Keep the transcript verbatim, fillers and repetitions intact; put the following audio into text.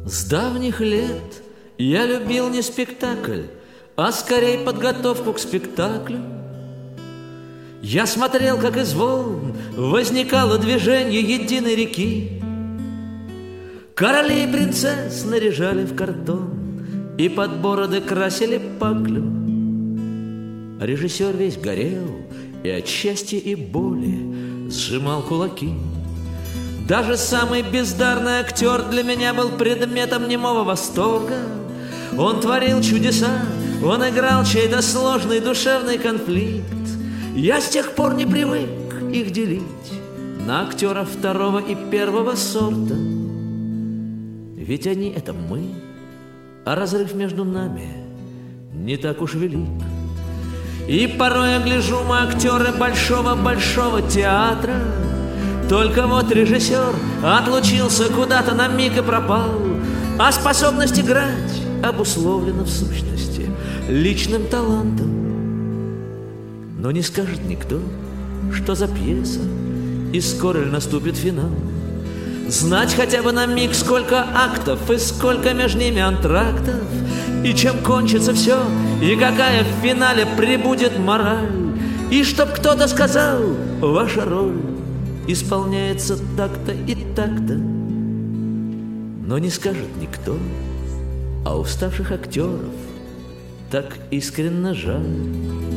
С давних лет я любил не спектакль, а скорее подготовку к спектаклю. Я смотрел, как из волн возникало движение единой реки. Королей и принцесс наряжали в картон и под бороды красили паклю. А режиссер весь горел и от счастья и боли сжимал кулаки. Даже самый бездарный актер для меня был предметом немого восторга. Он творил чудеса, он играл чей-то сложный душевный конфликт. Я с тех пор не привык их делить на актеров второго и первого сорта. Ведь они — это мы, а разрыв между нами не так уж велик. И порой я гляжу, мы актеры большого-большого театра. Только вот режиссер отлучился куда-то на миг и пропал, а способность играть обусловлена в сущности личным талантом. Но не скажет никто, что за пьеса и скоро ли наступит финал. Знать хотя бы на миг, сколько актов и сколько между ними антрактов, и чем кончится все, и какая в финале прибудет мораль. И чтоб кто-то сказал: ваша роль исполняется так-то и так-то. Но не скажет никто, а уставших актеров так искренне жаль.